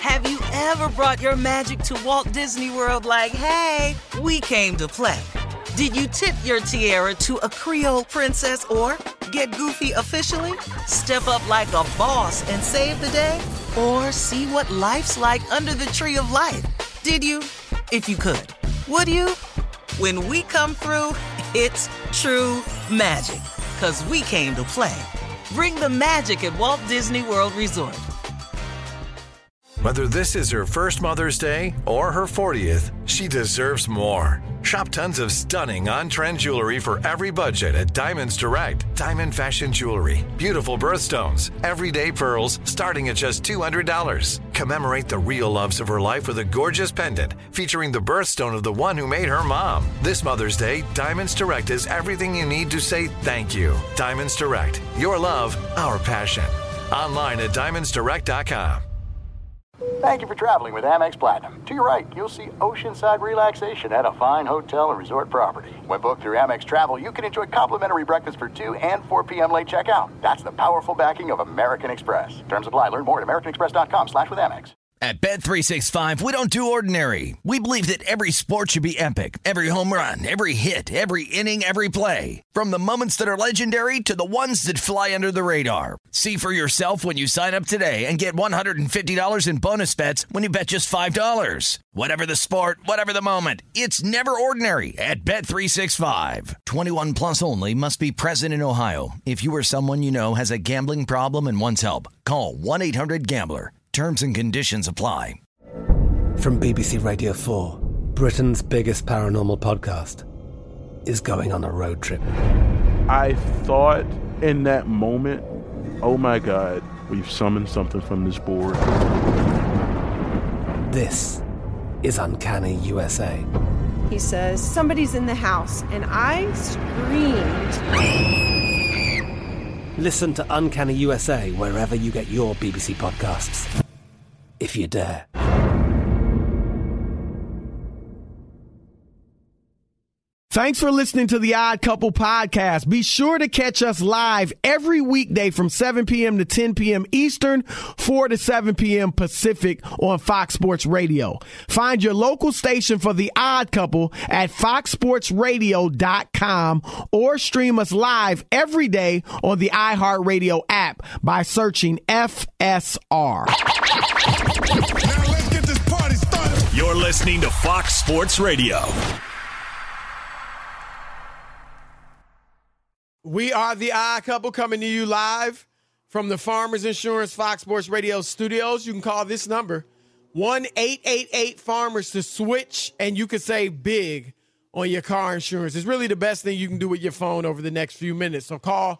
Have you ever brought your magic to Walt Disney World like, hey, we came to play? Did you tip your tiara to a Creole princess or get goofy officially? Step up like a boss and save the day? Or see what life's like under the tree of life? Did you? If you could. Would you? When we come through, it's true magic. 'Cause we came to play. Bring the magic at Walt Disney World Resort. Whether this is her first Mother's Day or her 40th, she deserves more. Shop tons of stunning on-trend jewelry for every budget at Diamonds Direct. Diamond fashion jewelry, beautiful birthstones, everyday pearls starting at just $200. Commemorate the real loves of her life with a gorgeous pendant featuring the birthstone of the one who made her mom. This Mother's Day, Diamonds Direct is everything you need to say thank you. Diamonds Direct, your love, our passion. Online at diamondsdirect.com. Thank you for traveling with Amex Platinum. To your right, you'll see oceanside relaxation at a fine hotel and resort property. When booked through Amex Travel, you can enjoy complimentary breakfast for 2 and 4 p.m. late checkout. That's the powerful backing of American Express. Terms apply. Learn more at americanexpress.com/withAmex. At Bet365, we don't do ordinary. We believe that every sport should be epic. Every home run, every hit, every inning, every play. From the moments that are legendary to the ones that fly under the radar. See for yourself when you sign up today and get $150 in bonus bets when you bet just $5. Whatever the sport, whatever the moment, it's never ordinary at Bet365. 21 plus only. Must be present in Ohio. If you or someone you know has a gambling problem and wants help, call 1-800-GAMBLER. Terms and conditions apply. From BBC Radio 4, Britain's biggest paranormal podcast is going on a road trip. I thought in that moment, oh my God, we've summoned something from this board. This is Uncanny USA. He says, somebody's in the house, and I screamed. Listen to Uncanny USA wherever you get your BBC podcasts, if you dare. Thanks for listening to the Odd Couple podcast. Be sure to catch us live every weekday from 7 p.m. to 10 p.m. Eastern, 4 to 7 p.m. Pacific on Fox Sports Radio. Find your local station for the Odd Couple at foxsportsradio.com or stream us live every day on the iHeartRadio app by searching FSR. Now let's get this party started. You're listening to Fox Sports Radio. We are the Odd Couple coming to you live from the Farmers Insurance Fox Sports Radio studios. You can call this number, 1-888-FARMERS to switch, and you can save big on your car insurance. It's really the best thing you can do with your phone over the next few minutes. So call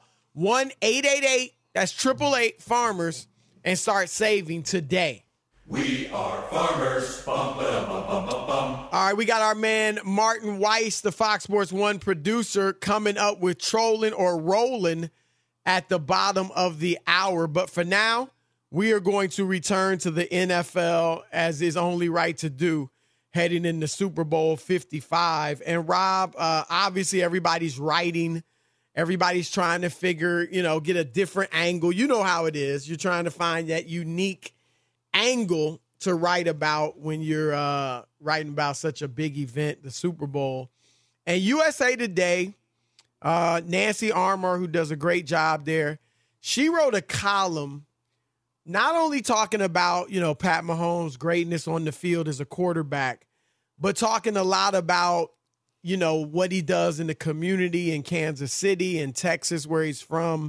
1-888, that's 888-FARMERS, and start saving today. We are farmers. Bum, ba, bum, bum, bum, bum. All right, we got our man Martin Weiss, the Fox Sports 1 producer, coming up with Trolling or Rolling at the bottom of the hour. But for now, we are going to return to the NFL as is only right to do heading into Super Bowl 55. And Rob, obviously everybody's writing. Everybody's trying to figure, get a different angle. You know how it is. You're trying to find that unique angle to write about when you're writing about such a big event, the Super Bowl. And USA Today, Nancy Armour, who does a great job there, she wrote a column not only talking about, Pat Mahomes' greatness on the field as a quarterback, but talking a lot about, what he does in the community in Kansas City and Texas, where he's from,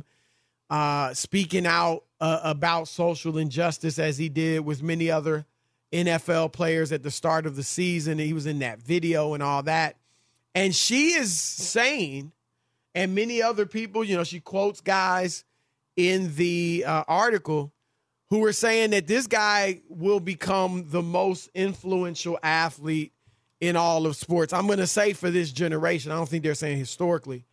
speaking out about social injustice as he did with many other NFL players at the start of the season. He was in that video and all that. And she is saying, and many other people, she quotes guys in the article who are saying that this guy will become the most influential athlete in all of sports. I'm going to say for this generation, I don't think they're saying historically,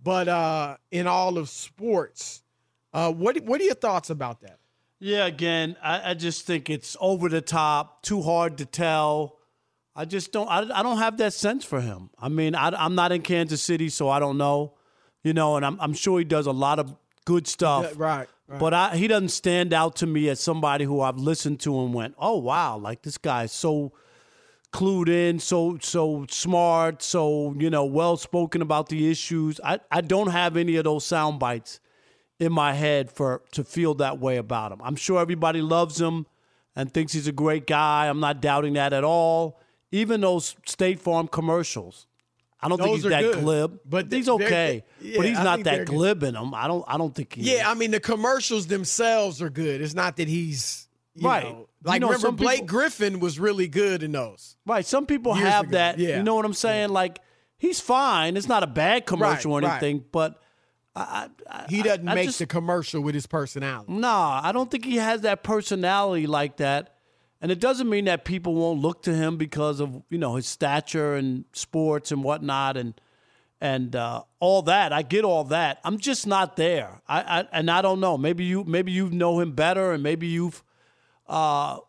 but in all of sports. What are your thoughts about that? Yeah, again, I just think it's over the top, too hard to tell. I just don't. I don't have that sense for him. I mean, I'm not in Kansas City, so I don't know. And I'm sure he does a lot of good stuff. Yeah, right. But he doesn't stand out to me as somebody who I've listened to and went, oh, wow, like this guy is so clued in, so smart, so, well-spoken about the issues. I don't have any of those sound bites in my head to feel that way about him. I'm sure everybody loves him and thinks he's a great guy. I'm not doubting that at all. Even those State Farm commercials. I don't think he's that glib, but he's okay. But he's not that glib in them. I don't think he is. I mean, the commercials themselves are good. It's not that he's right. Remember, Blake Griffin was really good in those. Right. Some people have that. Yeah. You know what I'm saying? Yeah. Like, he's fine. It's not a bad commercial or anything, but he doesn't make the commercial with his personality. Nah, I don't think he has that personality like that. And it doesn't mean that people won't look to him because of, his stature and sports and whatnot and all that. I get all that. I'm just not there. I don't know. Maybe you know him better, and maybe you've dug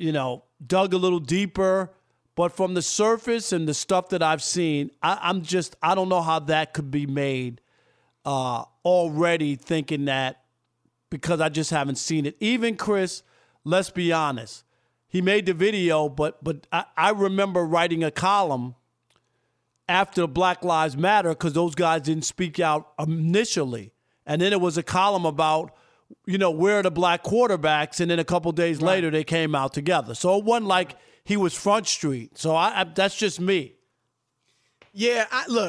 a little deeper. But from the surface and the stuff that I've seen, I don't know how that could be made already, thinking that, because I just haven't seen it. Even Chris, let's be honest. He made the video, but I remember writing a column after Black Lives Matter because those guys didn't speak out initially. And then it was a column about, where are the black quarterbacks? And then a couple days later, they came out together. So it wasn't like he was Front Street. So that's just me. Yeah,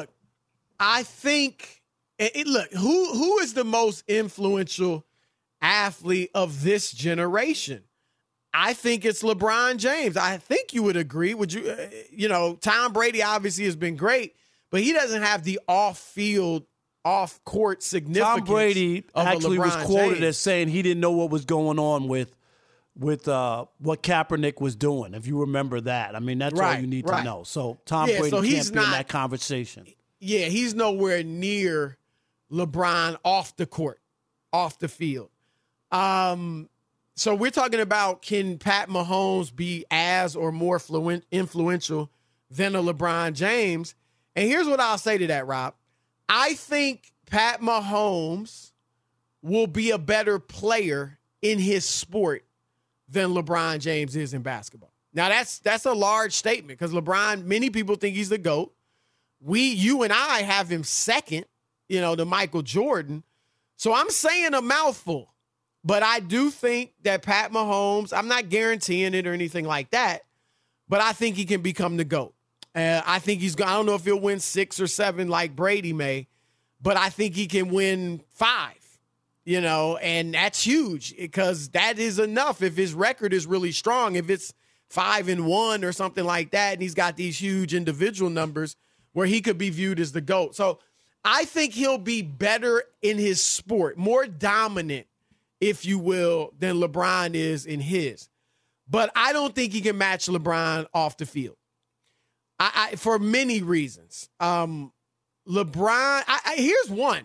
I think, who is the most influential athlete of this generation? I think it's LeBron James. I think you would agree. Would you? Tom Brady obviously has been great, but he doesn't have the off-field, off-court significance. Tom Brady actually was quoted as saying he didn't know what was going on with what Kaepernick was doing, if you remember that. I mean, that's all you need to know. So Tom Brady can't be in that conversation. Yeah, he's nowhere near LeBron off the court, off the field. So we're talking about, can Pat Mahomes be as or more influential than a LeBron James? And here's what I'll say to that, Rob. I think Pat Mahomes will be a better player in his sport than LeBron James is in basketball. Now, that's a large statement because LeBron, many people think he's the GOAT. You and I have him second, to Michael Jordan. So I'm saying a mouthful. But I do think that Pat Mahomes, I'm not guaranteeing it or anything like that, but I think he can become the GOAT. I think I don't know if he'll win 6 or 7 like Brady may, but I think he can win 5, and that's huge because that is enough if his record is really strong. If it's 5-1 or something like that, and he's got these huge individual numbers where he could be viewed as the GOAT. So I think he'll be better in his sport, more dominant, if you will, than LeBron is in his. But I don't think he can match LeBron off the field. I for many reasons. LeBron, here's one.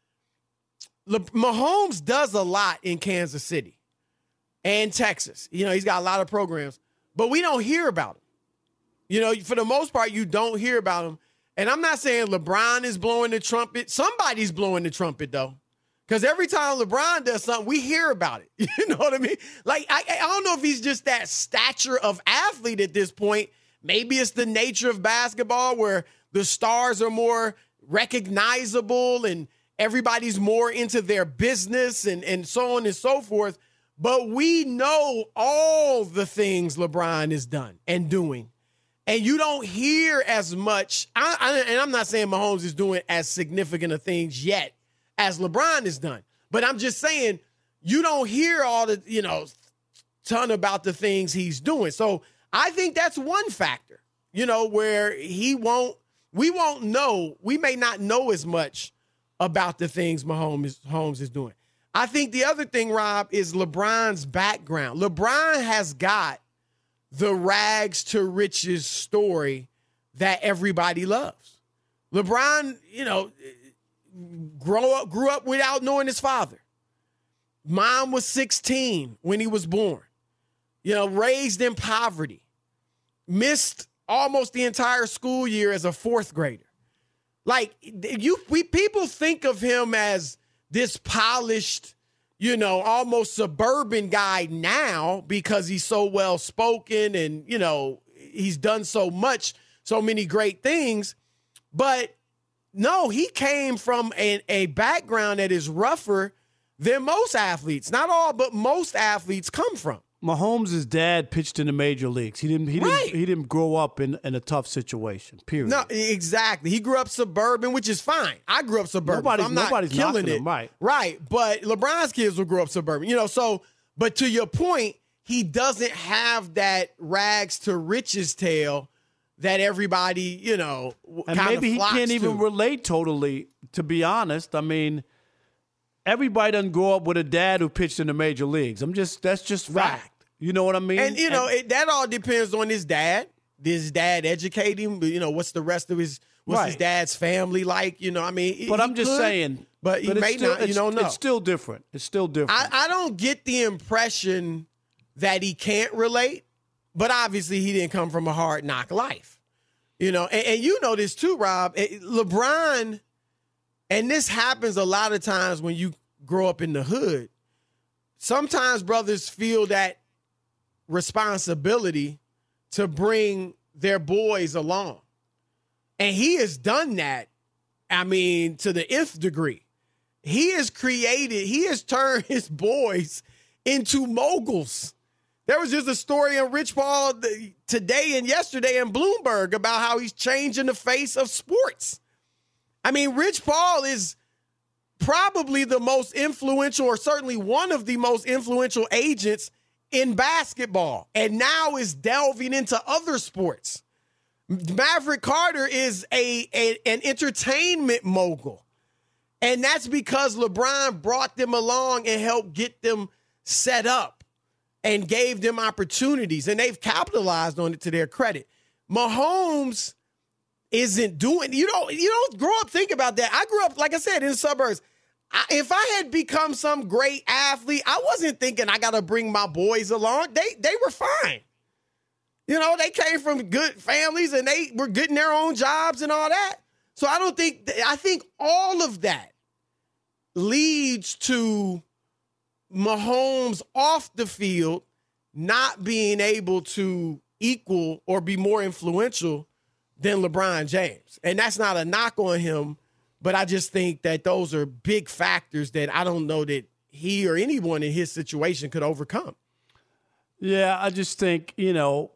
Mahomes does a lot in Kansas City and Texas. He's got a lot of programs, but we don't hear about him. For the most part, you don't hear about him. And I'm not saying LeBron is blowing the trumpet. Somebody's blowing the trumpet, though. Because every time LeBron does something, we hear about it. You know what I mean? Like, I don't know if he's just that stature of athlete at this point. Maybe it's the nature of basketball where the stars are more recognizable and everybody's more into their business and so on and so forth. But we know all the things LeBron has done and doing. And you don't hear as much. And I'm not saying Mahomes is doing as significant of things yet as LeBron has done. But I'm just saying, you don't hear all the, ton about the things he's doing. So I think that's one factor, where we won't know, we may not know as much about the things Mahomes is doing. I think the other thing, Rob, is LeBron's background. LeBron has got the rags to riches story that everybody loves. LeBron, grew up without knowing his father. Mom was 16 when he was born. Raised in poverty. Missed almost the entire school year as a 4th grader. Like, people think of him as this polished, almost suburban guy now because he's so well spoken and, he's done so many great things. But no, he came from a background that is rougher than most athletes. Not all, but most athletes come from. Mahomes' dad pitched in the major leagues. He didn't grow up in a tough situation, period. No, exactly. He grew up suburban, which is fine. I grew up suburban. Nobody's killing it. Him, right. Right. But LeBron's kids will grow up suburban. But to your point, he doesn't have that rags to riches tale that everybody, and maybe he can't even relate totally, to be honest. I mean, everybody doesn't grow up with a dad who pitched in the major leagues. That's just fact. Right. You know what I mean? And, that all depends on his dad. Did his dad educate him? What's the rest of his dad's family like? But I'm just saying. But he may not, you don't know. It's still different. I don't get the impression that he can't relate, but obviously he didn't come from a hard knock life. And you know this too, Rob. LeBron, and this happens a lot of times when you grow up in the hood, sometimes brothers feel that responsibility to bring their boys along. And he has done that, to the nth degree. He has turned his boys into moguls. There was just a story on Rich Paul today and yesterday in Bloomberg about how he's changing the face of sports. Rich Paul is probably the most influential, or certainly one of the most influential agents in basketball, and now is delving into other sports. Maverick Carter is an entertainment mogul, and that's because LeBron brought them along and helped get them set up and gave them opportunities, and they've capitalized on it to their credit. Mahomes isn't doing. You don't grow up think about that. I grew up, like I said, in the suburbs. If I had become some great athlete, I wasn't thinking I got to bring my boys along. They were fine. They came from good families and they were getting their own jobs and all that. So I think all of that leads to Mahomes off the field not being able to equal or be more influential than LeBron James. And that's not a knock on him, but I just think that those are big factors that I don't know that he or anyone in his situation could overcome. Yeah, I just think, you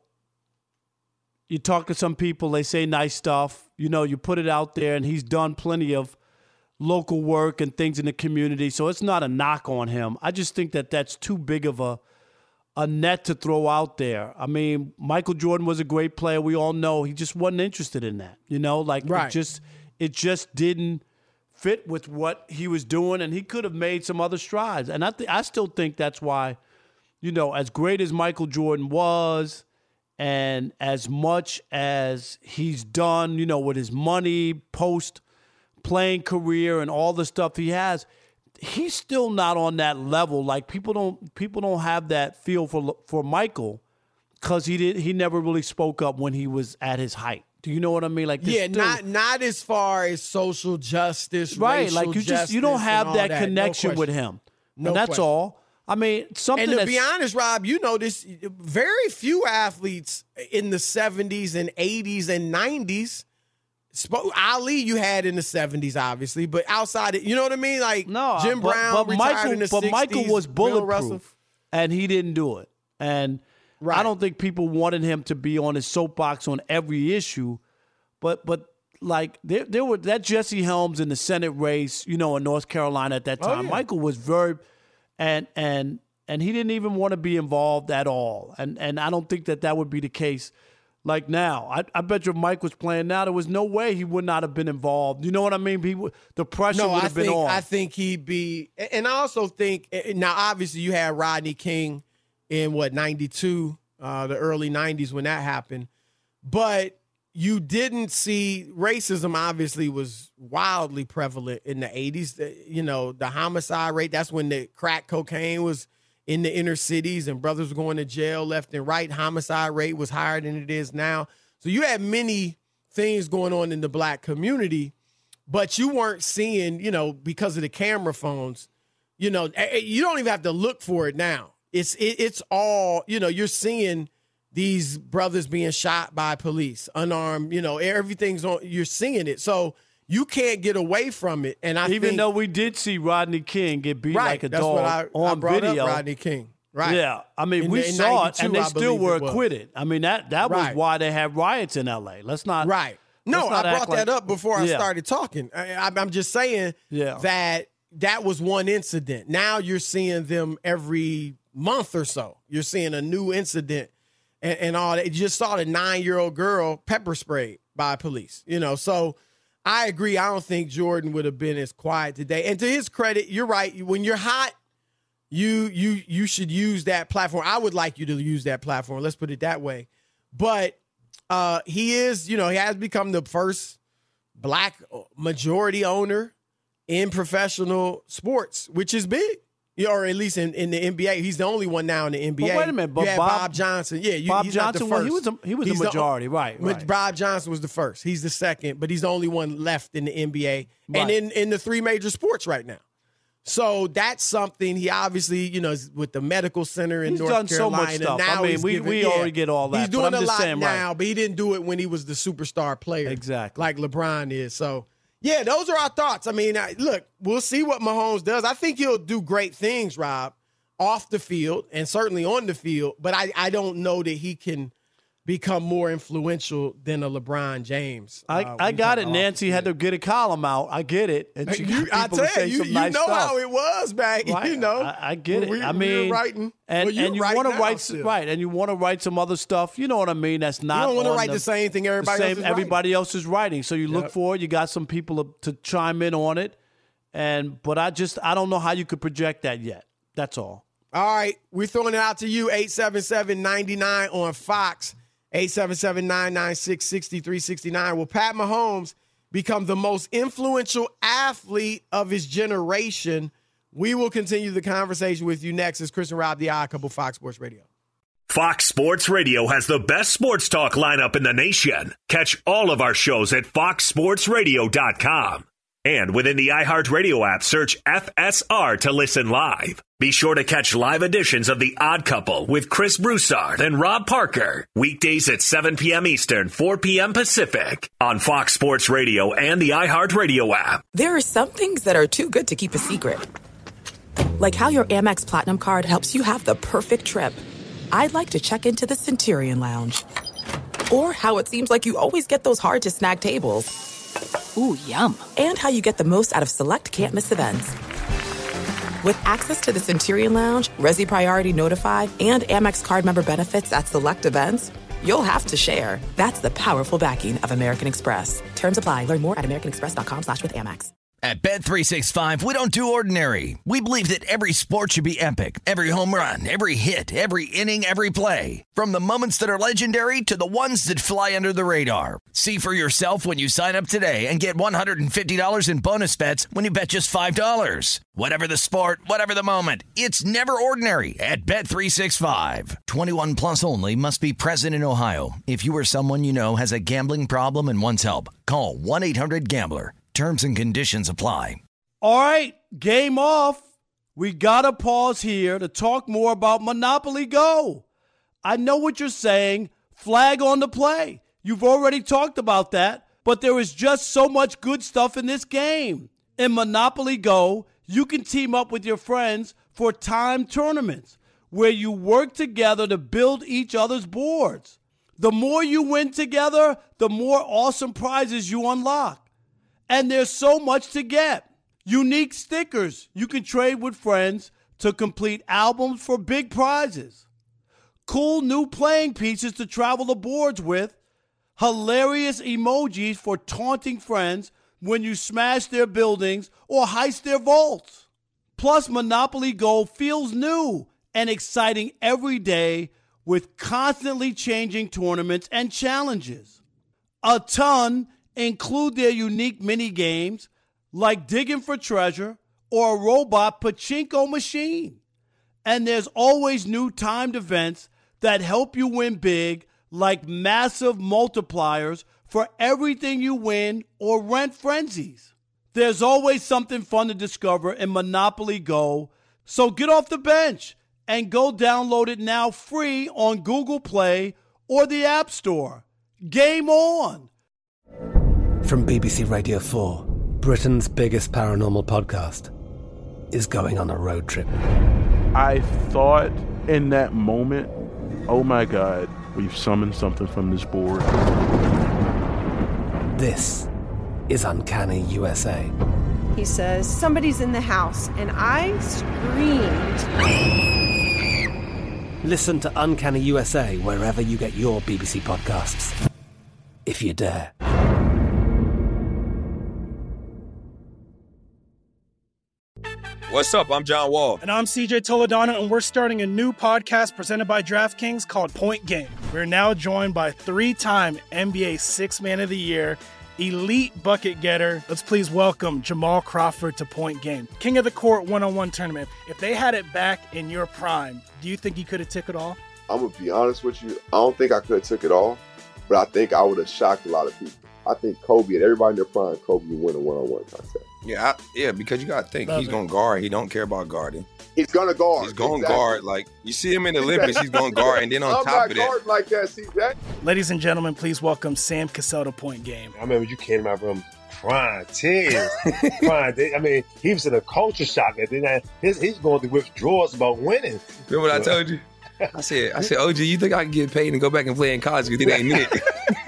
talk to some people, they say nice stuff. You put it out there, and he's done plenty of local work and things in the community, so it's not a knock on him. I just think that that's too big of a net to throw out there. Michael Jordan was a great player. We all know he just wasn't interested in that. Right. It just didn't fit with what he was doing, and he could have made some other strides. And I still think that's why, as great as Michael Jordan was, and as much as he's done, with his money, post-playing career and all the stuff he has, he's still not on that level. Like people don't have that feel for Michael because he never really spoke up when he was at his height. Do you know what I mean? Not as far as social justice, right? Racial you don't have that connection with him, and that's all. Something. And to be honest, Rob, this very few athletes in the 70s and 80s and 90s. Ali, you had in the 70s, obviously, but outside it, you know what I mean? Jim Brown retired in the 60s. But Michael was bulletproof, and he didn't do it. And right. I don't think people wanted him to be on his soapbox on every issue. But there were that Jesse Helms in the Senate race, in North Carolina at that time. Oh, yeah. Michael was very and he didn't even want to be involved at all. And I don't think that would be the case. Like now, I bet you if Mike was playing now, there was no way he would not have been involved. You know what I mean? The pressure would have been on. I think he'd be, and I also think, now obviously you had Rodney King in 92, the early 90s when that happened. But you didn't see, racism obviously was wildly prevalent in the 80s. The homicide rate, that's when the crack cocaine was in the inner cities and brothers were going to jail left and right. Homicide rate was higher than it is now. So you had many things going on in the black community, but you weren't seeing, because of the camera phones, you know, you don't even have to look for it now. It's all, you know, you're seeing these brothers being shot by police, unarmed, you know, everything's on, you're seeing it. So you can't get away from it. And even though we did see Rodney King get beat like a dog on video. Rodney King. Right. Yeah. I mean, we saw it, and they still were acquitted. I mean, that was why they had riots in L.A. Let's not. Right. No, I brought that up before I started talking. I'm just saying that was one incident. Now you're seeing them every month or so. You're seeing a new incident and all that. You just saw the 9-year-old girl pepper sprayed by police, you know. So I agree. I don't think Jordan would have been as quiet today. And to his credit, you're right. When you're hot, you should use that platform. I would like you to use that platform. Let's put it that way. But he is, you know, he has become the first black majority owner in professional sports, which is big. Or at least in the NBA. He's the only one now in the NBA. But wait a minute. But Bob Johnson. Yeah, Bob he's Johnson, not the first. he was a majority, right. Bob Johnson was the first. He's the second, but he's the only one left in the NBA and in the 3 major sports right now. So that's something he obviously, you know, is with the medical center in North Carolina. He's done so much stuff. Now I mean, we already get all that. He's doing a lot now, but he didn't do it when he was the superstar player. Exactly. Like LeBron is. So, yeah, those are our thoughts. I mean, look, we'll see what Mahomes does. I think he'll do great things, Rob, off the field and certainly on the field, but I don't know that he can become more influential than a LeBron James. I got it. Nancy had to get a column out. I get it. And she got people to say some nice stuff. You know how it was back. Right. You know, I get it. I mean, writing, and you want to write and you want to write some other stuff. You know what I mean? That's not. You don't want to write the same thing everybody else is writing. So you look for it. You got some people to chime in on it, but I don't know how you could project that yet. That's all. All right, we're throwing it out to you. 877-99 on Fox. 877-996-6369. Will Pat Mahomes become the most influential athlete of his generation? We will continue the conversation with you next. It's Chris and Rob, the Odd Couple, Fox Sports Radio. Fox Sports Radio has the best sports talk lineup in the nation. Catch all of our shows at foxsportsradio.com. And within the iHeartRadio app, search FSR to listen live. Be sure to catch live editions of The Odd Couple with Chris Broussard and Rob Parker. Weekdays at 7 p.m. Eastern, 4 p.m. Pacific on Fox Sports Radio and the iHeartRadio app. There are some things that are too good to keep a secret. Like how your Amex Platinum card helps you have the perfect trip. I'd like to check into the Centurion Lounge. Or how it seems like you always get those hard-to-snag tables. Ooh, yum. And how you get the most out of select can't-miss events. With access to the Centurion Lounge, Resi Priority Notified, and Amex card member benefits at select events, you'll have to share. That's the powerful backing of American Express. Terms apply. Learn more at americanexpress.com/withAmex. At Bet365, we don't do ordinary. We believe that every sport should be epic. Every home run, every hit, every inning, every play. From the moments that are legendary to the ones that fly under the radar. See for yourself when you sign up today and get $150 in bonus bets when you bet just $5. Whatever the sport, whatever the moment, it's never ordinary at Bet365. 21 plus only. Must be present in Ohio. If you or someone you know has a gambling problem and wants help, call 1-800-GAMBLER. Terms and conditions apply. All right, game off. We got to pause here to talk more about Monopoly Go. I know what you're saying. Flag on the play. You've already talked about that, but there is just so much good stuff in this game. In Monopoly Go, you can team up with your friends for timed tournaments where you work together to build each other's boards. The more you win together, the more awesome prizes you unlock. And there's so much to get. Unique stickers you can trade with friends to complete albums for big prizes. Cool new playing pieces to travel the boards with. Hilarious emojis for taunting friends when you smash their buildings or heist their vaults. Plus, Monopoly Go feels new and exciting every day with constantly changing tournaments and challenges. A ton include their unique mini games like digging for treasure or a robot pachinko machine. And there's always new timed events that help you win big, like massive multipliers for everything you win or rent frenzies. There's always something fun to discover in Monopoly Go. So get off the bench and go download it now free on Google Play or the App Store. Game on! From BBC Radio 4, Britain's biggest paranormal podcast is going on a road trip. I thought in that moment, oh my God, we've summoned something from this board. This is Uncanny USA. He says, somebody's in the house, and I screamed. Listen to Uncanny USA wherever you get your BBC podcasts, if you dare. What's up? I'm John Wall. And I'm CJ Toledano, and we're starting a new podcast presented by DraftKings called Point Game. We're now joined by three-time NBA Sixth Man of the Year, elite bucket getter. Let's please welcome Jamal Crawford to Point Game. King of the Court one-on-one tournament. If they had it back in your prime, do you think you could have took it all? I'm going to be honest with you. I don't think I could have took it all, but I think I would have shocked a lot of people. I think Kobe and everybody in their prime, Kobe would win a one-on-one contest. Yeah, because you got to think he's going to guard. He don't care about guarding. He's going to guard. He's going to guard. Like, you see him in the Olympics, he's going to guard. And then on top of that. I'm not guarding like that, see that? Ladies and gentlemen, please welcome Sam Cassell to Point Game. I remember you came out from prime 10. Prime. I mean, he was in a culture shock. And then he's going through withdrawals about winning. Remember what I told you? I said, OG, you think I can get paid and go back and play in college because it ain't it?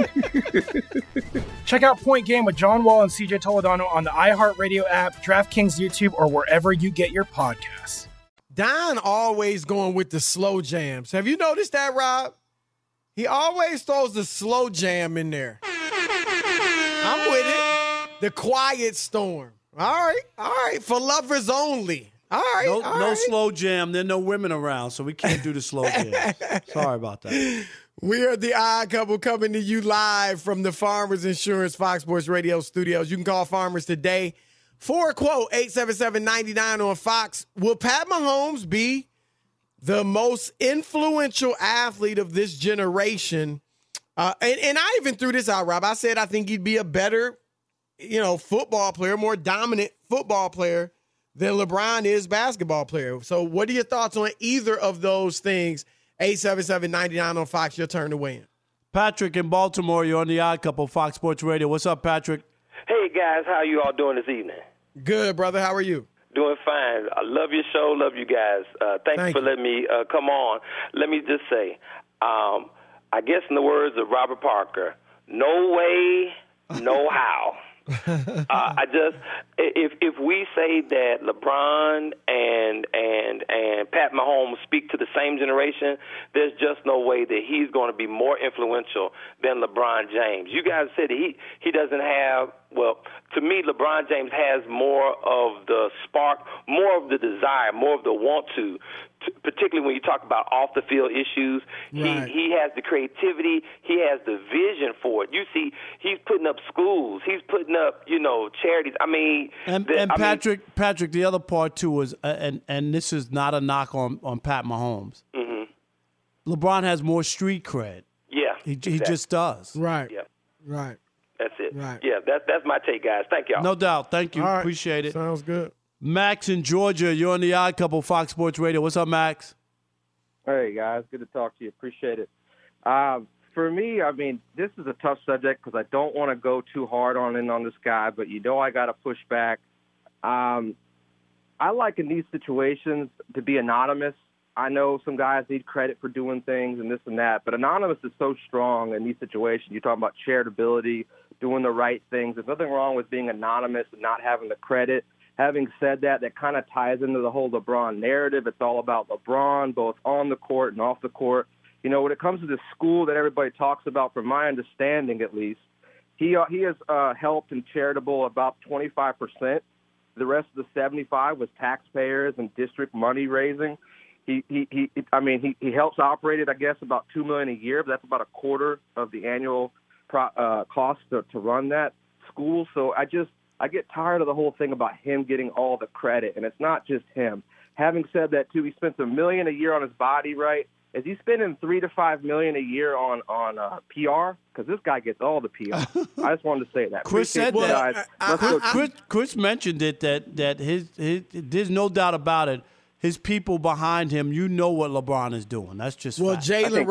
Check out Point Game with John Wall and CJ Toledano on the iHeartRadio app, DraftKings YouTube, or wherever you get your podcasts. Don always going with the slow jams. Have you noticed that, Rob? He always throws the slow jam in there. I'm with it. The quiet storm. All right. For lovers only. All right. No slow jam. There are no women around, so we can't do the slow jam. Sorry about that. We are the Odd Couple coming to you live from the Farmers Insurance Fox Sports Radio studios. You can call Farmers today for a quote, 877-99 on Fox. Will Pat Mahomes be the most influential athlete of this generation? And I even threw this out, Rob. I said I think he'd be a better, football player, more dominant football player than LeBron is basketball player. So what are your thoughts on either of those things? 877-99 on Fox, your turn to weigh in. Patrick in Baltimore, you're on the Odd Couple, Fox Sports Radio. What's up, Patrick? Hey, guys. How you all doing this evening? Good, brother. How are you? Doing fine. I love your show. Love you guys. Thanks for letting me come on. Let me just say, I guess in the words of Robert Parker, no way, no how. If we say that LeBron and Pat Mahomes speak to the same generation, there's just no way that he's going to be more influential than LeBron James. You guys said he doesn't have. Well, to me, LeBron James has more of the spark, more of the desire, more of the want to particularly when you talk about off-the-field issues. Right. He has the creativity. He has the vision for it. You see, he's putting up schools. He's putting up, charities. I mean... Patrick, the other part, too, is, and this is not a knock on Pat Mahomes, LeBron has more street cred. Yeah. He just does. Right. Yeah. Right. That's it. Right. Yeah, that's my take, guys. Thank y'all. No doubt. Thank you. All right. Appreciate it. Sounds good. Max in Georgia, you're on the Odd Couple, Fox Sports Radio. What's up, Max? Hey, guys. Good to talk to you. Appreciate it. For me, I mean, this is a tough subject because I don't want to go too hard on this guy, but I got to push back. I like in these situations to be anonymous. I know some guys need credit for doing things and this and that, but anonymous is so strong in these situations. You're talking about charitability, doing the right things. There's nothing wrong with being anonymous and not having the credit. Having said that, that kind of ties into the whole LeBron narrative. It's all about LeBron, both on the court and off the court. When it comes to the school that everybody talks about, from my understanding at least, he has helped and charitable about 25%. The rest of the 75% was taxpayers and district money raising. He helps operate it, I guess, about $2 million a year, but that's about a quarter of the annual cost to run that school. So I get tired of the whole thing about him getting all the credit, and it's not just him. Having said that, too, he spends $1 million a year on his body, right? is he spending $3 to $5 million a year on PR? Because this guy gets all the PR. I just wanted to say that. Chris said that. Chris mentioned it that his there's no doubt about it. His people behind him, you know what LeBron is doing. That's just well, fact. Jalen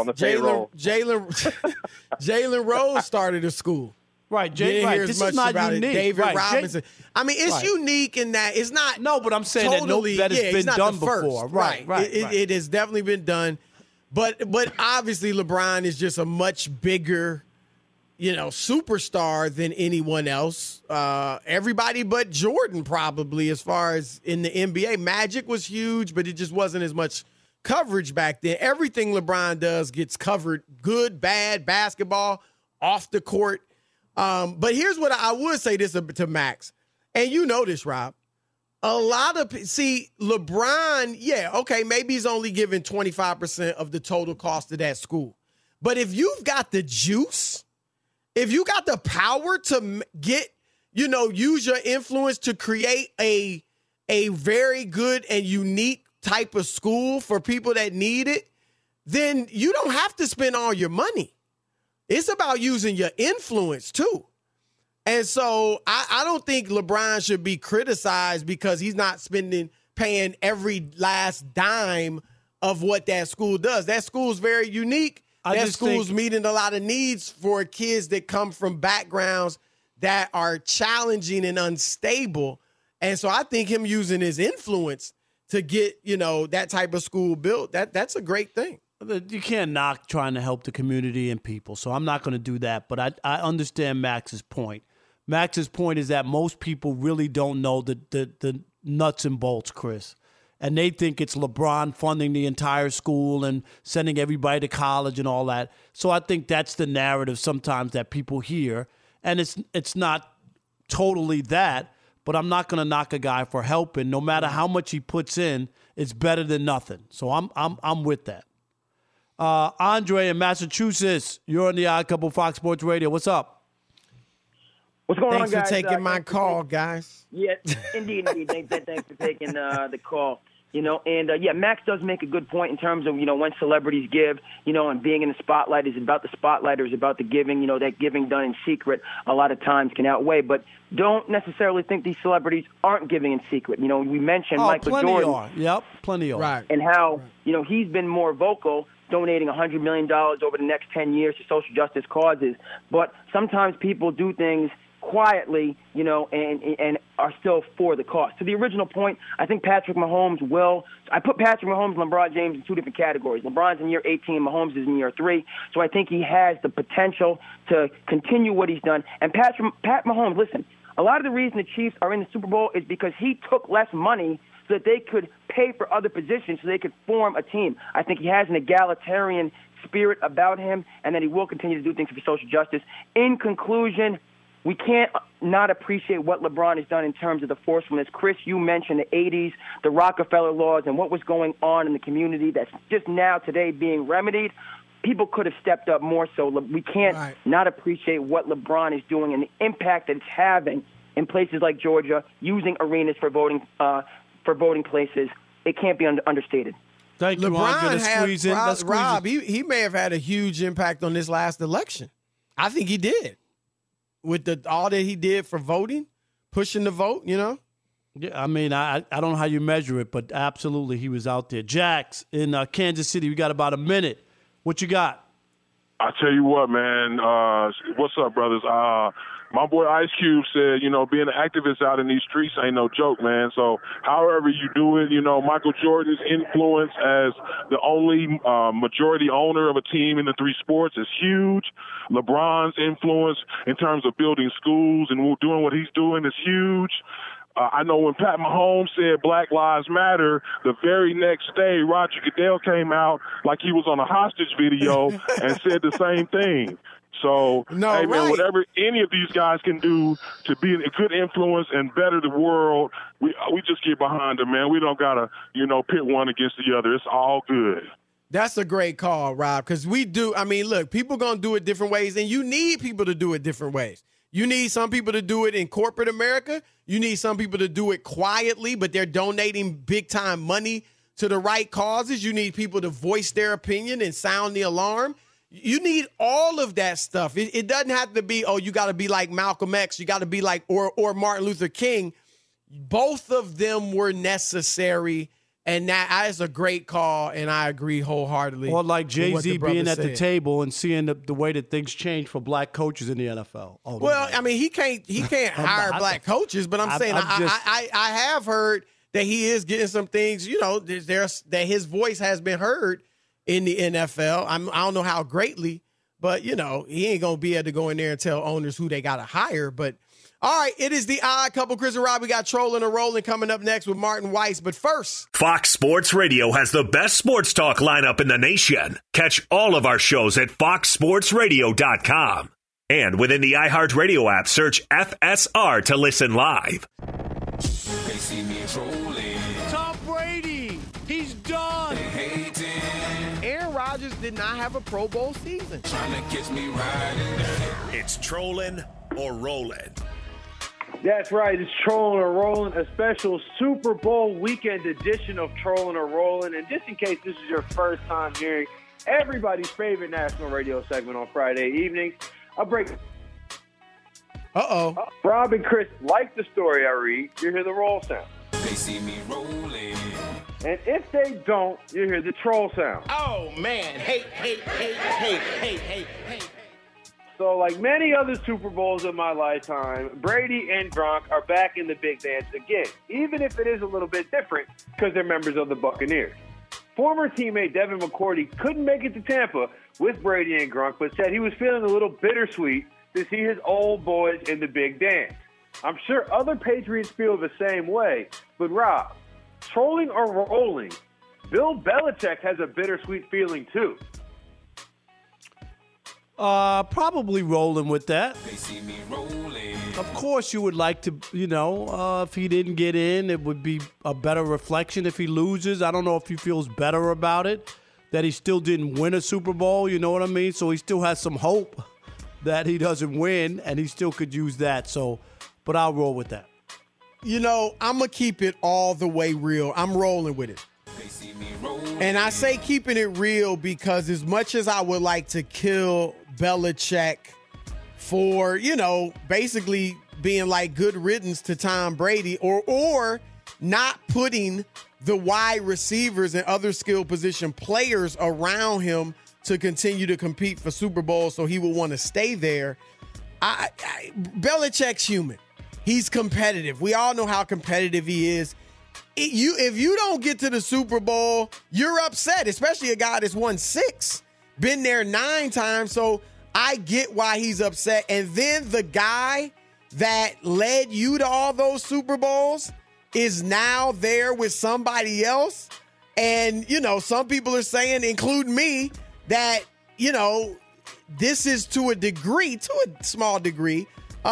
Rose started a school. Right, this is not unique. David Robinson. I mean, it's unique in that it's not. No, but I'm saying totally, that it's been done before. Right. It has definitely been done, but obviously LeBron is just a much bigger, superstar than anyone else. Everybody but Jordan probably, as far as in the NBA. Magic was huge, but it just wasn't as much coverage back then. Everything LeBron does gets covered, good, bad, basketball, off the court. But here's what I would say this to Max, and you know this, Rob. LeBron, maybe he's only giving 25% of the total cost of that school. But if you've got the juice, if you got the power to get, use your influence to create a very good and unique type of school for people that need it, then you don't have to spend all your money. It's about using your influence, too. And so I don't think LeBron should be criticized because he's not paying every last dime of what that school does. That school's very unique. That school's meeting a lot of needs for kids that come from backgrounds that are challenging and unstable. And so I think him using his influence to get, that type of school built, that's a great thing. You can't knock trying to help the community and people, so I'm not going to do that. But I understand Max's point. Max's point is that most people really don't know the nuts and bolts, Chris. And they think it's LeBron funding the entire school and sending everybody to college and all that. So I think that's the narrative sometimes that people hear. And it's not totally that, but I'm not going to knock a guy for helping. No matter how much he puts in, it's better than nothing. So I'm with that. Andre in Massachusetts, you're on the Odd Couple Fox Sports Radio. What's up? What's going on, guys? Thanks for taking my call, guys. Yeah, indeed. Thanks for taking the call. Max does make a good point in terms of, when celebrities give, and being in the spotlight is about the spotlight or is about the giving, that giving done in secret a lot of times can outweigh. But don't necessarily think these celebrities aren't giving in secret. We mentioned Michael Jordan. Plenty are. Yep, plenty are. Right. And how, he's been more vocal, donating $100 million over the next 10 years to social justice causes. But sometimes people do things quietly, and are still for the cause. To the original point, I think Patrick Mahomes I put Patrick Mahomes and LeBron James in two different categories. LeBron's in year 18, Mahomes is in year 3. So I think he has the potential to continue what he's done. And Pat Mahomes, listen, a lot of the reason the Chiefs are in the Super Bowl is because he took less money so that they could pay for other positions so they could form a team. I think he has an egalitarian spirit about him and that he will continue to do things for social justice. In conclusion, we can't not appreciate what LeBron has done in terms of the forcefulness. Chris, you mentioned the 80s, the Rockefeller laws, and what was going on in the community that's just now today being remedied. People could have stepped up more so. We can't not appreciate what LeBron is doing and the impact that it's having in places like Georgia, using arenas for voting places. It can't be understated. Thank you, LeBron Rob, he may have had a huge impact on this last election. I think he did. With all that he did for voting, pushing the vote, Yeah, I mean, I don't know how you measure it, but absolutely he was out there. Jax in Kansas City, we got about a minute. What you got? I tell you what, man. What's up, brothers? My boy Ice Cube said, being an activist out in these streets ain't no joke, man. So however you do it, Michael Jordan's influence as the only majority owner of a team in the 3 sports is huge. LeBron's influence in terms of building schools and doing what he's doing is huge. I know when Pat Mahomes said Black Lives Matter, the very next day, Roger Goodell came out like he was on a hostage video and said the same thing. So, hey, man, whatever any of these guys can do to be a good influence and better the world, we just get behind them, man. We don't got to, pit one against the other. It's all good. That's a great call, Rob, because we do. I mean, look, people going to do it different ways, and you need people to do it different ways. You need some people to do it in corporate America. You need some people to do it quietly, but they're donating big-time money to the right causes. You need people to voice their opinion and sound the alarm. You need all of that stuff. It doesn't have to be, you got to be like Malcolm X. You got to be like, or Martin Luther King. Both of them were necessary, and that is a great call, and I agree wholeheartedly. Or like Jay-Z being at the said. table and seeing the way that things change for black coaches in the NFL. I mean, he can't hire black coaches, but I'm saying I have heard that he is getting some things, that his voice has been heard in the NFL. I don't know how greatly, but, he ain't going to be able to go in there and tell owners who they got to hire. But, all right, it is the Odd Couple. Chris and Rob, we got Trolling or Rolling coming up next with Martin Weiss. But first, Fox Sports Radio has the best sports talk lineup in the nation. Catch all of our shows at foxsportsradio.com. And within the iHeartRadio app, search FSR to listen live. They see me trolling. Tom Brady, he's done. They hating. Aaron Rodgers did not have a Pro Bowl season. Trying to catch me riding dirty. It's Trolling or Rolling. That's right. It's Trolling or Rolling, a special Super Bowl weekend edition of Trolling or Rolling. And just in case this is your first time hearing everybody's favorite national radio segment on Friday evenings, I'll break. Rob and Chris like the story I read. You hear the roll sound. They see me rolling. And if they don't, you hear the troll sound. Oh, man. Hate. So like many other Super Bowls in my lifetime, Brady and Gronk are back in the big dance again, even if it is a little bit different because they're members of the Buccaneers. Former teammate Devin McCourty couldn't make it to Tampa with Brady and Gronk, but said he was feeling a little bittersweet to see his old boys in the big dance. I'm sure other Patriots feel the same way, but Rob, trolling or rolling, Bill Belichick has a bittersweet feeling too. Probably rolling with that. They see me rolling. Of course, you would like to, if he didn't get in, it would be a better reflection if he loses. I don't know if he feels better about it, that he still didn't win a Super Bowl, you know what I mean? So he still has some hope that he doesn't win, and he still could use that. So, but I'll roll with that. I'm going to keep it all the way real. I'm rolling with it. And I say keeping it real because as much as I would like to kill Belichick for, basically being like good riddance to Tom Brady or not putting the wide receivers and other skill position players around him to continue to compete for Super Bowl so he will want to stay there. Belichick's human. He's competitive. We all know how competitive he is. If you don't get to the Super Bowl, you're upset, especially a guy that's won 6, been there 9 times. So I get why he's upset. And then the guy that led you to all those Super Bowls is now there with somebody else. And, some people are saying, including me, that, this is to a small degree.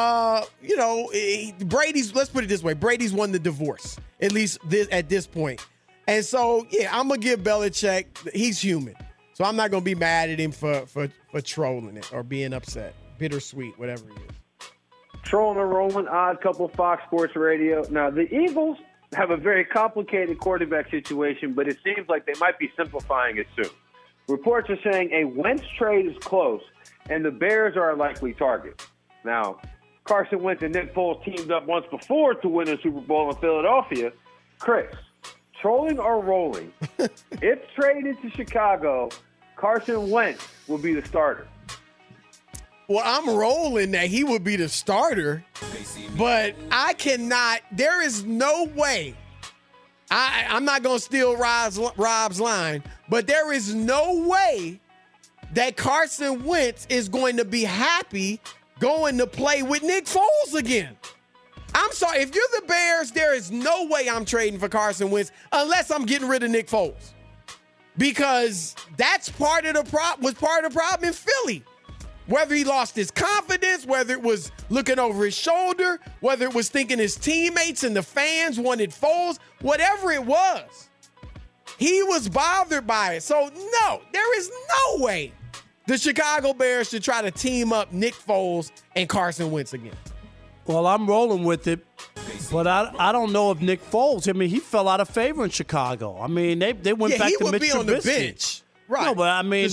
Brady's, let's put it this way, Brady's won the divorce, at least at this point. And so, I'm going to give Belichick, he's human. So I'm not going to be mad at him for trolling it or being upset, bittersweet, whatever it is. Trolling or rolling, Odd Couple, Fox Sports Radio. Now, the Eagles have a very complicated quarterback situation, but it seems like they might be simplifying it soon. Reports are saying a Wentz trade is close, and the Bears are a likely target. Now, Carson Wentz and Nick Foles teamed up once before to win a Super Bowl in Philadelphia. Chris, trolling or rolling? If traded to Chicago, Carson Wentz will be the starter. Well, I'm rolling that he would be the starter, but I cannot. There is no way. I'm not going to steal Rob's line, but there is no way that Carson Wentz is going to be happy going to play with Nick Foles again. I'm sorry. If you're the Bears, there is no way I'm trading for Carson Wentz unless I'm getting rid of Nick Foles, because that's part of the problem in Philly. Whether he lost his confidence, whether it was looking over his shoulder, whether it was thinking his teammates and the fans wanted Foles, whatever it was, he was bothered by it. So, no, there is no way the Chicago Bears should try to team up Nick Foles and Carson Wentz again. Well, I'm rolling with it, but I don't know if Nick Foles. I mean, he fell out of favor in Chicago. I mean, they went back to Mitch Trubisky. He would be on the bench, right? No, but I mean,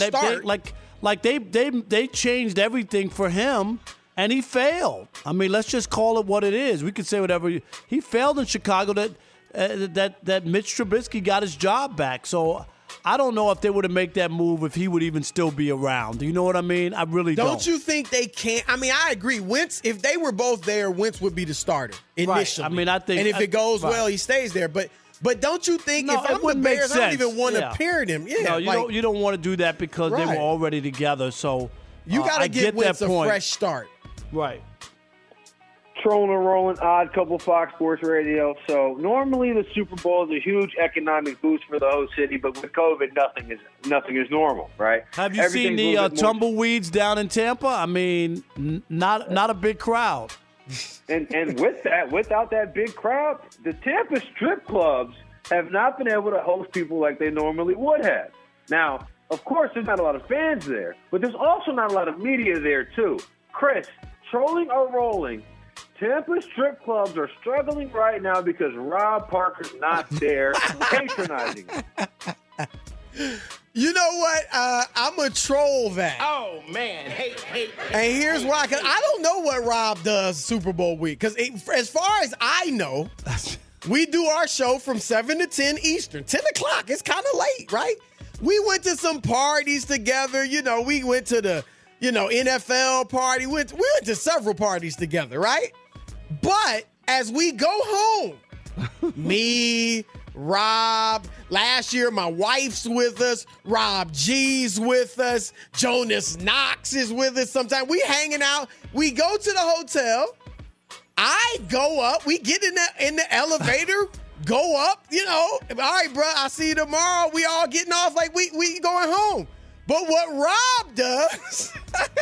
they changed everything for him, and he failed. I mean, let's just call it what it is. We could say whatever. He failed in Chicago. That Mitch Trubisky got his job back. So I don't know if they would have made that move if he would even still be around. Do you know what I mean? I really don't. Don't you think they can't? I mean, I agree. Wentz, if they were both there, Wentz would be the starter initially. Right. I mean, I think, and if it goes well, he stays there. But don't you think if I'm the Bears, I don't even want to pair him? Yeah, no, you don't want to do that because they were already together. So you got to give Wentz a fresh start. Right. Trolling and rolling, Odd Couple, Fox Sports Radio. So normally the Super Bowl is a huge economic boost for the host city, but with COVID, nothing is normal, right? Have you seen the tumbleweeds down in Tampa? I mean, not a big crowd. And without that big crowd, the Tampa strip clubs have not been able to host people like they normally would have. Now, of course, there's not a lot of fans there, but there's also not a lot of media there too. Chris, trolling or rolling? Tampa strip clubs are struggling right now because Rob Parker's not there patronizing them. You know what? I'm going to troll that. Oh, man. Hate. And here's why. Because I don't know what Rob does Super Bowl week. Because as far as I know, we do our show from 7 to 10 Eastern. 10 o'clock. It's kind of late, right? We went to some parties together. You know, we went to the, NFL party. We went to several parties together, right? But as we go home, me, Rob, last year my wife's with us, Rob G's with us, Jonas Knox is with us sometimes. We hanging out. We go to the hotel. I go up. We get in the elevator, go up, all right, bro, I'll see you tomorrow. We all getting off like we going home. But what Rob does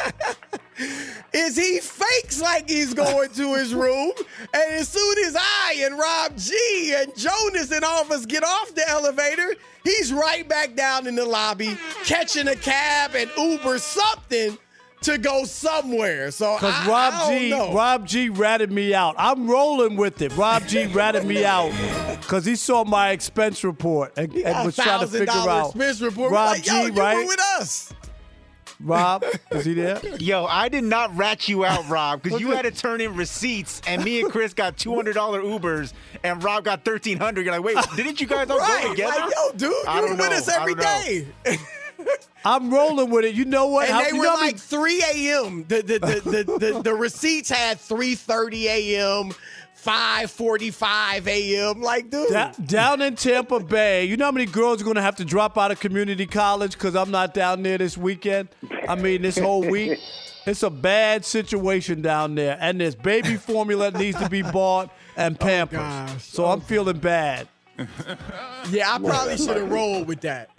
is he fakes like he's going to his room, and as soon as I and Rob G and Jonas and all of us get off the elevator, he's right back down in the lobby, catching a cab and Uber something to go somewhere. So because Rob G ratted me out. I'm rolling with it. Rob G ratted me out because he saw my expense report and was trying to figure out. Expense report. Rob G, you right? were with us. Rob, is he there? Yo, I did not rat you out, Rob, because you had to turn in receipts, and me and Chris got $200 Ubers, and Rob got $1,300. You're like, wait, didn't you guys all go together? Like, yo, dude, you're with us every day. I'm rolling with it. You know what? And they were like 3 a.m. The receipts had 3:30 a.m., 5:45 a.m. Like, dude. Down in Tampa Bay, you know how many girls are going to have to drop out of community college because I'm not down there this weekend? I mean, this whole week. It's a bad situation down there. And there's baby formula that needs to be bought and Pampers. So I'm feeling bad. Yeah, I probably should have rolled with that.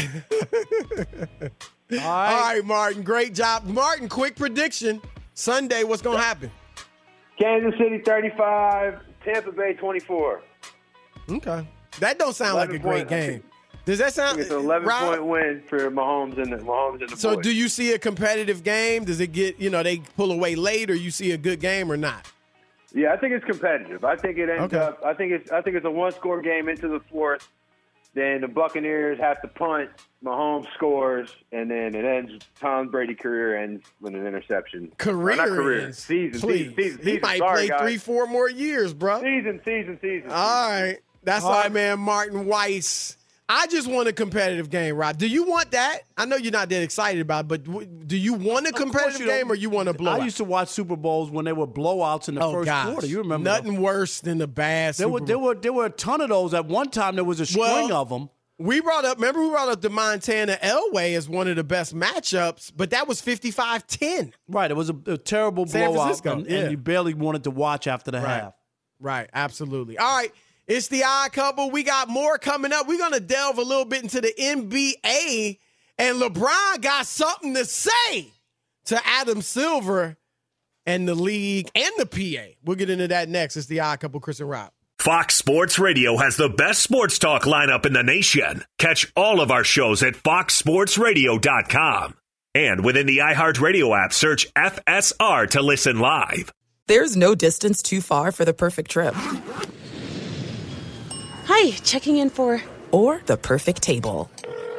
All right, Martin. Great job. Martin, quick prediction. Sunday, what's going to happen? Kansas City 35, Tampa Bay 24. Okay. That don't sound like a great game. Does that sound? It's an 11-point win for Mahomes and the So boys. do you see a competitive game? Does it get, they pull away late, or you see a good game or not? Yeah, I think it's competitive. I think it ends up. I think it's a one-score game into the fourth. Then the Buccaneers have to punt. Mahomes scores, and then it ends. Tom Brady's career ends with an interception. Season. He might play 3-4 more years, bro. Season. All right, that's our man Martin Weiss. I just want a competitive game, Rob. Do you want that? I know you're not that excited about it, but do you want a competitive game or you want a blowout? I used to watch Super Bowls when they were blowouts in the first quarter. You remember nothing worse than the bad Super Bowl. There were a ton of those. At one time, there was a string of them. We brought up the Montana Elway as one of the best matchups, but that was 55-10. Right. It was a terrible blowout, and you barely wanted to watch after the half. Right. Absolutely. All right. It's the Odd Couple. We got more coming up. We're going to delve a little bit into the NBA, and LeBron got something to say to Adam Silver and the league and the PA. We'll get into that next. It's the Odd Couple, Chris and Rob. Fox Sports Radio has the best sports talk lineup in the nation. Catch all of our shows at foxsportsradio.com. And within the iHeartRadio app, search FSR to listen live. There's no distance too far for the perfect trip. Hi, checking in for... Or the perfect table.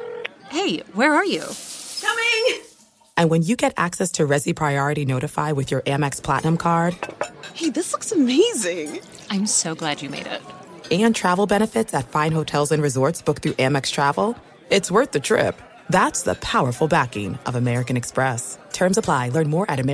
Hey, where are you? Coming! And when you get access to Resi Priority Notify with your Amex Platinum card... Hey, this looks amazing. I'm so glad you made it. And travel benefits at fine hotels and resorts booked through Amex Travel, it's worth the trip. That's the powerful backing of American Express. Terms apply. Learn more at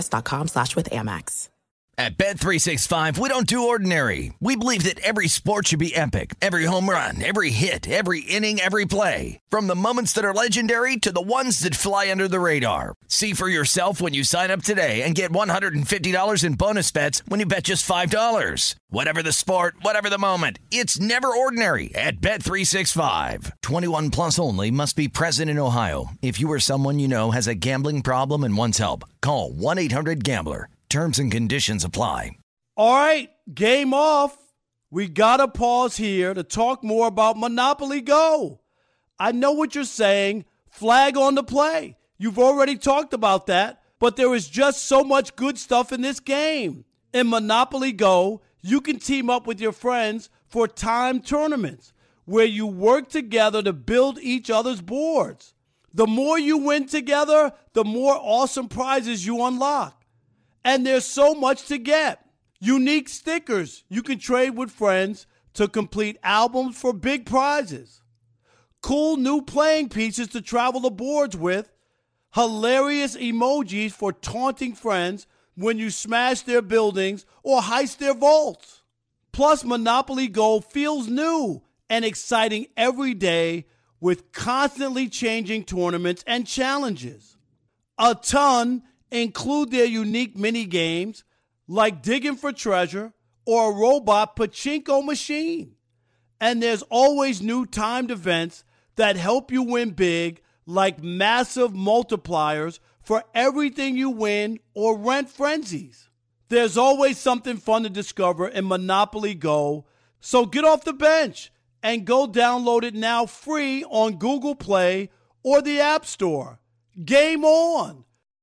americanexpress.com/withAmex. At Bet365, we don't do ordinary. We believe that every sport should be epic. Every home run, every hit, every inning, every play. From the moments that are legendary to the ones that fly under the radar. See for yourself when you sign up today and get $150 in bonus bets when you bet just $5. Whatever the sport, whatever the moment, it's never ordinary at Bet365. 21 plus only. Must be present in Ohio. If you or someone you know has a gambling problem and wants help, call 1-800-GAMBLER. Terms and conditions apply. All right, game off. We got to pause here to talk more about Monopoly Go. I know what you're saying. Flag on the play. You've already talked about that, but there is just so much good stuff in this game. In Monopoly Go, you can team up with your friends for timed tournaments where you work together to build each other's boards. The more you win together, the more awesome prizes you unlock. And there's so much to get. Unique stickers you can trade with friends to complete albums for big prizes. Cool new playing pieces to travel the boards with. Hilarious emojis for taunting friends when you smash their buildings or heist their vaults. Plus, Monopoly Go feels new and exciting every day with constantly changing tournaments and challenges. A ton include their unique mini games like digging for treasure or a robot pachinko machine. And there's always new timed events that help you win big, like massive multipliers for everything you win or rent frenzies. There's always something fun to discover in Monopoly Go, so get off the bench and go download it now free on Google Play or the App Store. Game on!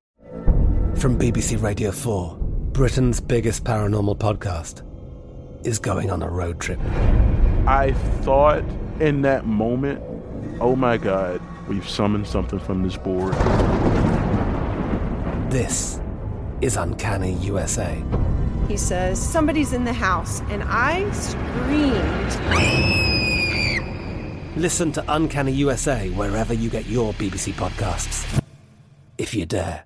From BBC Radio 4, Britain's biggest paranormal podcast is going on a road trip. I thought in that moment, oh my God, we've summoned something from this board. This is Uncanny USA. He says, somebody's in the house, and I screamed. Listen to Uncanny USA wherever you get your BBC podcasts, if you dare.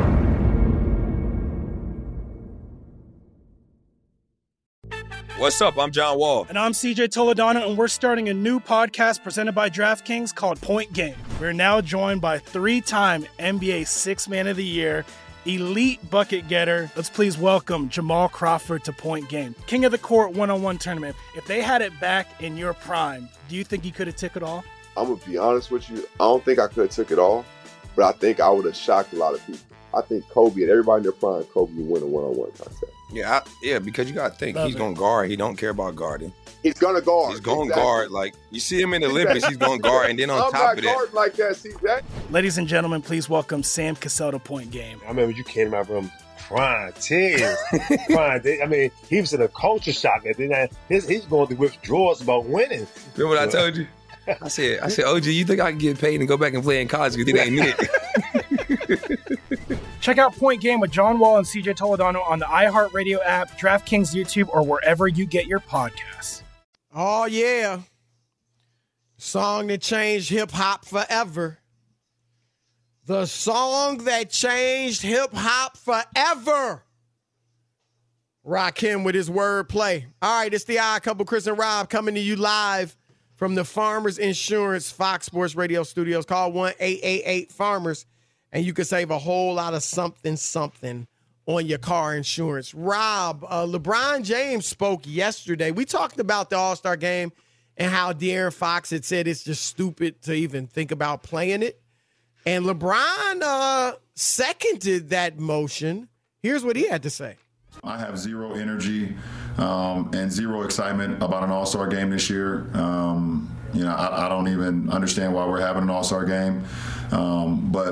What's up? I'm John Wall. And I'm CJ Toledano, and we're starting a new podcast presented by DraftKings called Point Game. We're now joined by three-time NBA Sixth Man of the Year, elite bucket getter. Let's please welcome Jamal Crawford to Point Game. King of the Court one-on-one tournament. If they had it back in your prime, do you think you could have took it all? I'm going to be honest with you. I don't think I could have took it all, but I think I would have shocked a lot of people. I think Kobe and everybody in their prime, Kobe would win a one-on-one contest. Yeah, because you got to think he's going to guard. He don't care about guarding. He's going to guard. He's going to guard. Like, you see him in the Olympics, he's going to guard. And then on top of that. Like that, see that? Ladies and gentlemen, please welcome Sam Cassell to Point Game. I remember you came out from crying, tears. Crying. I mean, he was in a culture shock. And then he's going through withdrawals about winning. Remember what I told you? I said, OG, you think I can get paid and go back and play in college because it ain't it? Check out Point Game with John Wall and CJ Toledano on the iHeartRadio app, DraftKings YouTube, or wherever you get your podcasts. Oh, yeah. Song that changed hip-hop forever. The song that changed hip-hop forever. Rakim with his wordplay. All right, it's the Odd Couple, Chris and Rob, coming to you live from the Farmers Insurance Fox Sports Radio studios. Call 1-888-FARMERS. And you can save a whole lot of something on your car insurance. Rob, LeBron James spoke yesterday. We talked about the All-Star game and how De'Aaron Fox had said it's just stupid to even think about playing it. And LeBron seconded that motion. Here's what he had to say. I have zero energy and zero excitement about an All-Star game this year. I don't even understand why we're having an All-Star game. But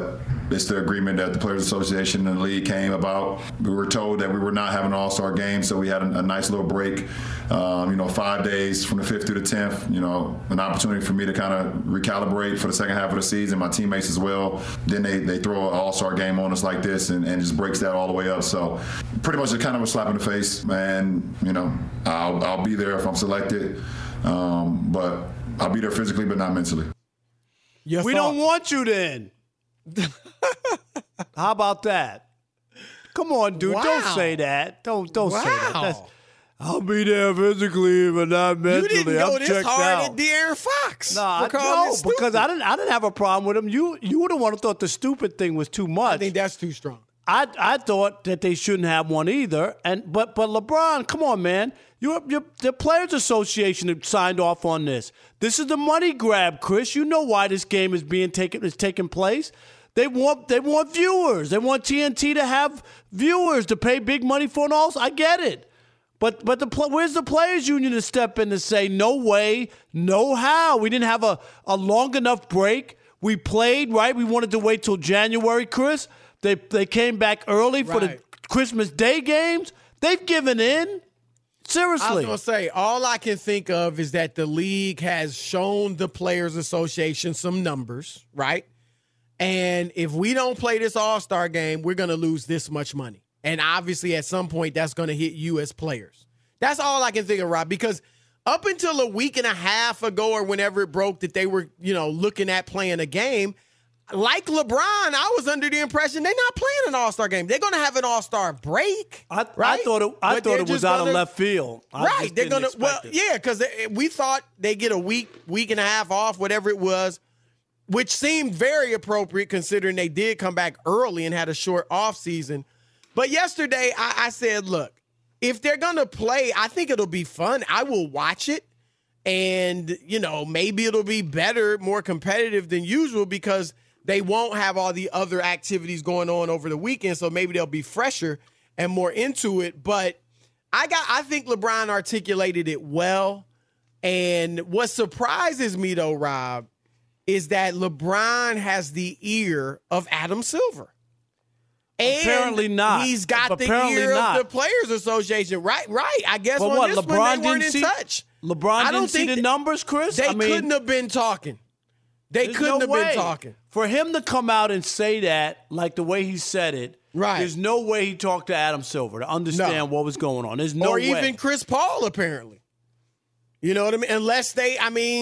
It's the agreement that the Players Association and the league came about. We were told that we were not having an All-Star game, so we had a nice little break. 5 days from the 5th through the 10th. An opportunity for me to kind of recalibrate for the second half of the season. My teammates as well. Then they throw an All-Star game on us like this and just breaks that all the way up. So pretty much it's kind of a slap in the face, man. I'll be there if I'm selected, but I'll be there physically, but not mentally. We don't want you then. How about that? Come on, dude. Wow. Don't say that. Don't say that. I'll be there physically, but not mentally. You didn't go I'm this checked hard out. at De'Aaron Fox. No, because I didn't have a problem with him. You would have want to thought the stupid thing was too much. I think that's too strong. I thought that they shouldn't have one either. But LeBron, come on, man. The Players Association have signed off on this. This is the money grab, Chris. You know why this game is taking place. They want viewers. They want TNT to have viewers to pay big money for an All-Star. I get it. But where's the Players Union to step in to say, no way, no how? We didn't have a long enough break. We played, right? We wanted to wait till January, Chris. They came back early for the Christmas Day games. They've given in. Seriously. I was going to say, all I can think of is that the league has shown the Players Association some numbers, right? And if we don't play this All-Star game, we're going to lose this much money. And obviously, at some point, that's going to hit you as players. That's all I can think of, Rob, because up until a week and a half ago or whenever it broke that they were, looking at playing a game, like LeBron, I was under the impression they're not playing an All-Star game. They're going to have an All-Star break. I thought it was out of left field. Right. They're going to, because we thought they get a week and a half off, whatever it was, which seemed very appropriate considering they did come back early and had a short off season. But yesterday, I said, look, if they're going to play, I think it'll be fun. I will watch it. And, maybe it'll be better, more competitive than usual because they won't have all the other activities going on over the weekend. So maybe they'll be fresher and more into it. But I think LeBron articulated it well. And what surprises me, though, Rob, is that LeBron has the ear of Adam Silver. And apparently not. He's got the ear of the Players Association. Right. I guess but on this LeBron one, they weren't didn't in touch. LeBron didn't see the numbers, Chris? They couldn't have been talking. They couldn't have been talking. For him to come out and say that, like the way he said it, there's no way he talked to Adam Silver to understand what was going on. There's no way. Or even Chris Paul, apparently. You know what I mean? Unless they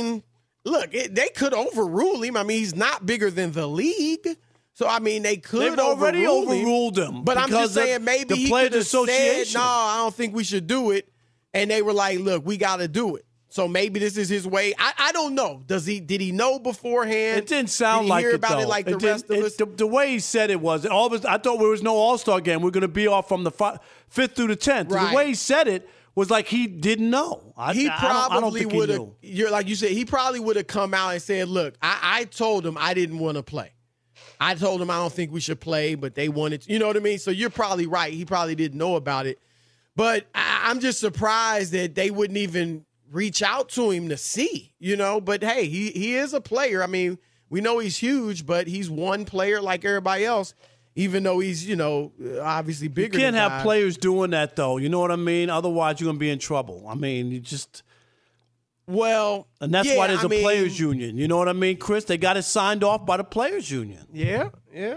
they could overrule him. I mean, he's not bigger than the league. So, they could They've already overruled him. But I'm just saying maybe he could have said, no, I don't think we should do it. And they were like, look, we got to do it. So maybe this is his way. I don't know. Did he know beforehand? It didn't sound like it, it, about though. It like the rest of us? The way he said it was, I thought there was no All-Star game. We're going to be off from the 5th through the 10th. Right. The way he said it was like he didn't know. He probably would have, like you said, he probably would have come out and said, look, I told him I didn't want to play. I told him I don't think we should play, but they wanted to. You know what I mean? So you're probably right. He probably didn't know about it. But I'm just surprised that they wouldn't even reach out to him to see, But, hey, he is a player. I mean, we know he's huge, but he's one player like everybody else, even though he's, obviously bigger. You can't have players doing that, though. You know what I mean? Otherwise, you're going to be in trouble. I mean, you just – and that's why there's a players union. You know what I mean, Chris? They got it signed off by the players union. Yeah.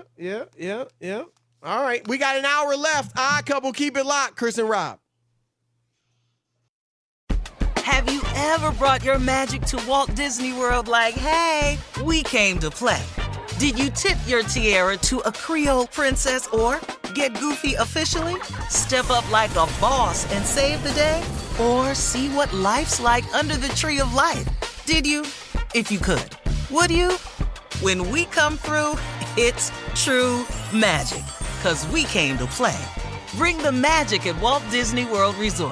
All right, we got an hour left. Odd Couple, keep it locked. Chris and Rob. Have you ever brought your magic to Walt Disney World like, hey, we came to play? Did you tip your tiara to a Creole princess or get goofy officially? Step up like a boss and save the day? Or see what life's like under the tree of life? Did you? If you could. Would you? When we come through, it's true magic. 'Cause we came to play. Bring the magic at Walt Disney World Resort.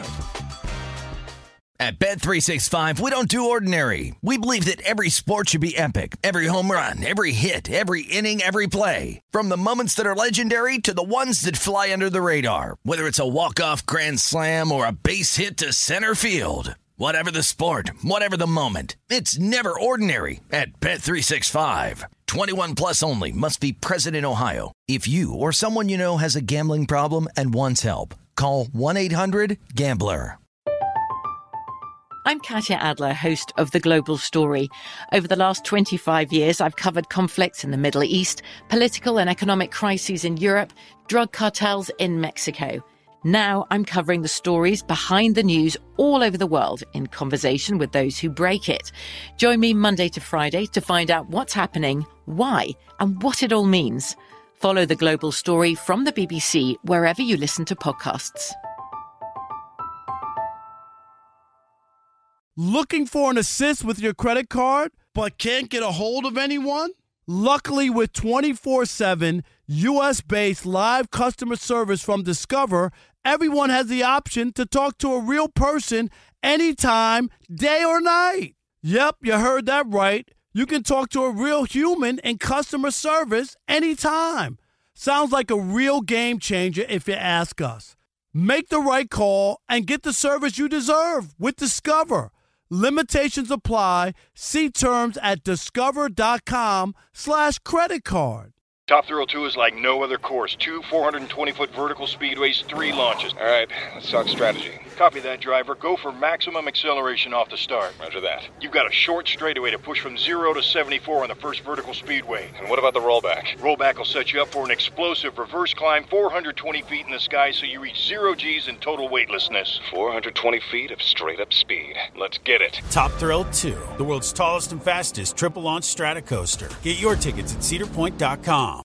At Bet365, we don't do ordinary. We believe that every sport should be epic. Every home run, every hit, every inning, every play. From the moments that are legendary to the ones that fly under the radar. Whether it's a walk-off grand slam or a base hit to center field. Whatever the sport, whatever the moment, it's never ordinary at Bet365. 21 plus only. Must be present in Ohio. If you or someone you know has a gambling problem and wants help, call 1-800-GAMBLER. I'm Katya Adler, host of The Global Story. Over the last 25 years, I've covered conflicts in the Middle East, political and economic crises in Europe, drug cartels in Mexico. Now I'm covering the stories behind the news all over the world in conversation with those who break it. Join me Monday to Friday to find out what's happening, why, and what it all means. Follow The Global Story from the BBC wherever you listen to podcasts. Looking for an assist with your credit card but can't get a hold of anyone? Luckily, with 24/7 U.S.-based live customer service from Discover, everyone has the option to talk to a real person anytime, day or night. Yep, you heard that right. You can talk to a real human in customer service anytime. Sounds like a real game changer if you ask us. Make the right call and get the service you deserve with Discover. Limitations apply. See terms at discover.com/creditcard. Top Thrill 2 is like no other course. 2 420-foot vertical speedways, 3 launches. All right, let's talk strategy. Copy that, driver. Go for maximum acceleration off the start. Roger that. You've got a short straightaway to push from 0 to 74 on the first vertical speedway. And what about the rollback? Rollback will set you up for an explosive reverse climb 420 feet in the sky so you reach 0 G's in total weightlessness. 420 feet of straight-up speed. Let's get it. Top Thrill 2, the world's tallest and fastest triple-launch strata coaster. Get your tickets at cedarpoint.com.